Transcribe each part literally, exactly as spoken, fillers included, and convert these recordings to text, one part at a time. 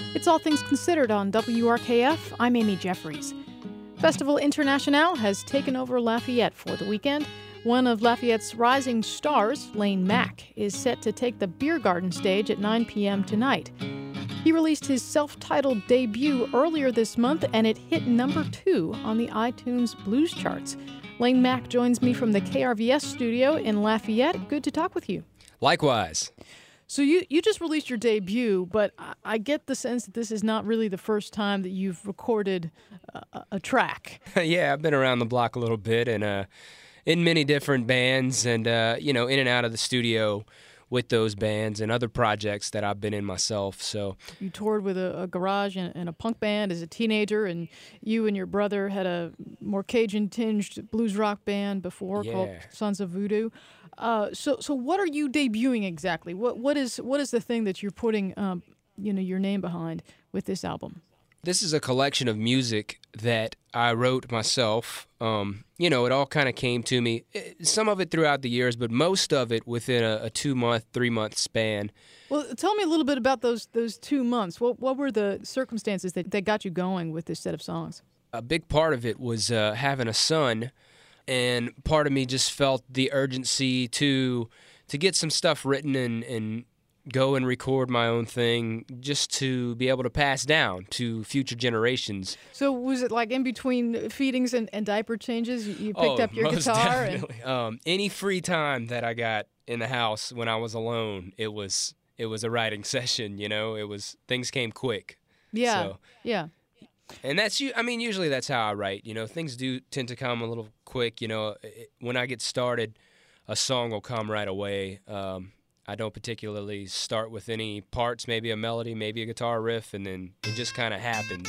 It's All Things Considered on W R K F. I'm Amy Jeffries. Festival International has taken over Lafayette for the weekend. One of Lafayette's rising stars, Lane Mack, is set to take the Beer Garden stage at nine p.m. tonight. He released his self-titled debut earlier this month, and it hit number two on the iTunes Blues charts. Lane Mack joins me from the K R V S studio in Lafayette. Good to talk with you. Likewise. So you, you just released your debut, but I, I get the sense that this is not really the first time that you've recorded a, a track. Yeah, I've been around the block a little bit and uh, in many different bands and, uh, you know, in and out of the studio with those bands and other projects that I've been in myself. So you toured with a, a garage and, and a punk band as a teenager, and you and your brother had a more Cajun-tinged blues rock band before yeah. called Sons of Voodoo. Uh, so, so what are you debuting exactly? What, what is, what is the thing that you're putting, um, you know, your name behind with this album? This is a collection of music that I wrote myself. Um, you know, it all kind of came to me, some of it throughout the years, but most of it within a, a two-month, three-month span. Well, tell me a little bit about those those two months. What what were the circumstances that, that got you going with this set of songs? A big part of it was uh, having a son, and part of me just felt the urgency to to get some stuff written and, and go and record my own thing just to be able to pass down to future generations. So was it like in between feedings and, and diaper changes, you, you picked oh, up your most guitar? Definitely. And... Um, any free time that I got in the house when I was alone, it was it was a writing session, you know? It was, things came quick. Yeah, so, yeah. And that's, I mean, usually that's how I write, you know? Things do tend to come a little quick, you know? It, when I get started, a song will come right away. Um, I don't particularly start with any parts, maybe a melody, maybe a guitar riff, and then it just kind of happens.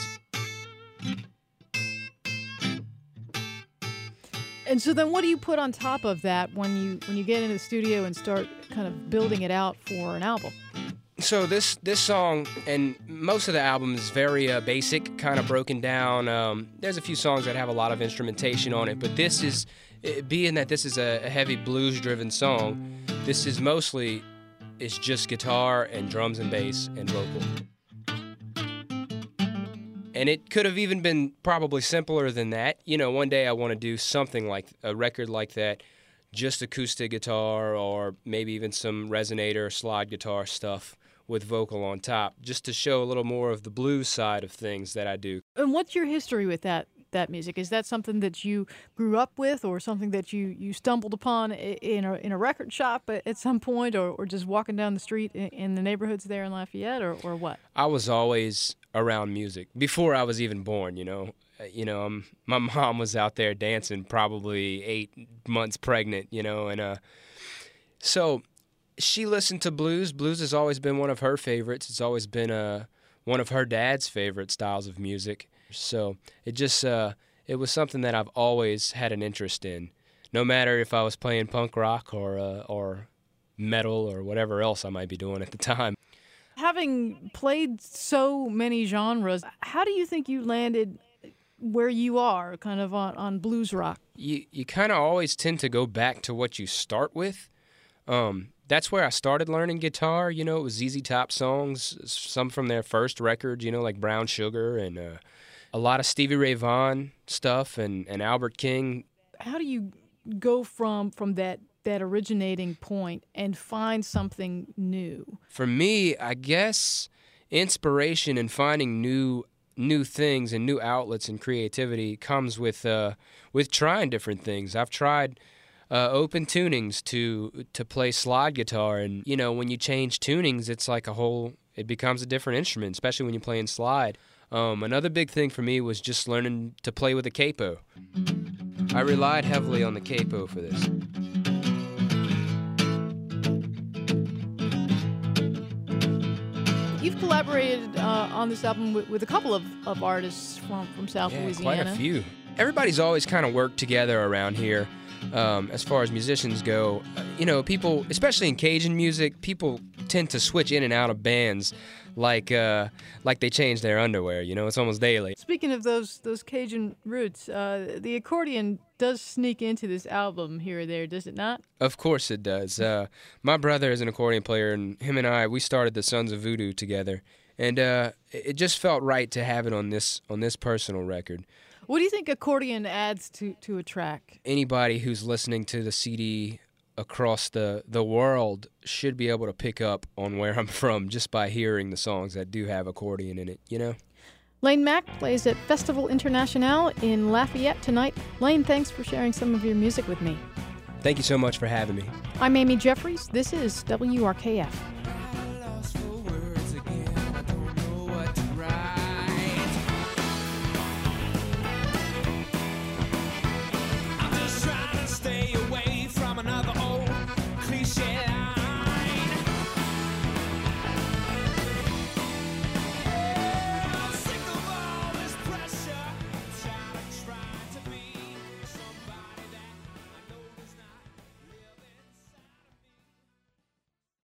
And so then what do you put on top of that when you when you get into the studio and start kind of building it out for an album? So this this song, and most of the album is very uh, basic, kind of broken down. Um, there's a few songs that have a lot of instrumentation on it, but this is, being that this is a, a heavy blues-driven song, this is mostly, it's just guitar and drums and bass and vocal. And it could have even been probably simpler than that. You know, one day I want to do something like a record like that, just acoustic guitar or maybe even some resonator, slide guitar stuff with vocal on top, just to show a little more of the blues side of things that I do. And what's your history with that that music? Is that something that you grew up with, or something that you, you stumbled upon in a in a record shop at some point, or, or just walking down the street in, in the neighborhoods there in Lafayette, or, or what? I was always around music before I was even born, you know. You know, um, my mom was out there dancing, probably eight months pregnant, you know, and uh, so she listened to blues. Blues has always been one of her favorites. It's always been uh, one of her dad's favorite styles of music. So it just, uh, it was something that I've always had an interest in, no matter if I was playing punk rock or uh, or metal or whatever else I might be doing at the time. Having played so many genres, how do you think you landed where you are, kind of on, on blues rock? You you kind of always tend to go back to what you start with. Um, that's where I started learning guitar. You know, it was Z Z Top songs, some from their first record, you know, like Brown Sugar, and uh, a lot of Stevie Ray Vaughan stuff and, and Albert King. How do you go from from that, that originating point and find something new? For me, I guess inspiration and finding new new things and new outlets and creativity comes with uh, with trying different things. I've tried uh, open tunings to to play slide guitar, and you know, when you change tunings, it's like a whole, it becomes a different instrument, especially when you're playing slide. Um, another big thing for me was just learning to play with a capo. I relied heavily on the capo for this. You've collaborated uh, on this album with, with a couple of, of artists from, from South yeah, Louisiana. Quite a few. Everybody's always kind of worked together around here. Um, as far as musicians go, uh, you know, people, especially in Cajun music, people tend to switch in and out of bands like uh, like they change their underwear. You know, it's almost daily. Speaking of those those Cajun roots, uh, the accordion does sneak into this album here or there, does it not? Of course it does. Uh, my brother is an accordion player, and him and I, we started the Sons of Voodoo together. and uh, it just felt right to have it on this on this personal record. What do you think accordion adds to, to a track? Anybody who's listening to the C D across the, the world should be able to pick up on where I'm from just by hearing the songs that do have accordion in it, you know? Lane Mack plays at Festival International in Lafayette tonight. Lane, thanks for sharing some of your music with me. Thank you so much for having me. I'm Amy Jeffries. This is W R K F.